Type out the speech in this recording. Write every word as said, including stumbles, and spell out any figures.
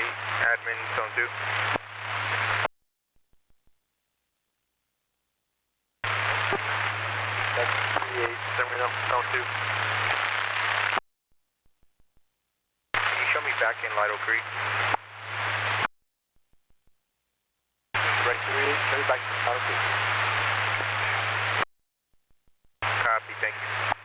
admin, zone two. That's three eight, terminal, zone two. Can you show me back in Lido Creek? Right, three eight, show me back in Lido Creek. Copy, thank you.